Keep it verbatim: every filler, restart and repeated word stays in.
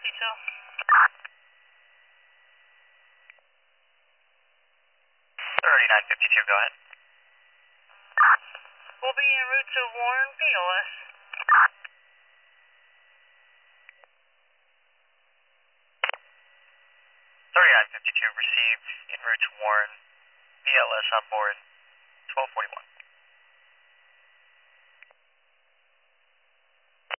fifty-two. thirty-nine fifty-two, go ahead. We'll be en route to Warren, P O S. thirty-nine fifty-two, received en route to Warren, B L S on board, twelve forty-one.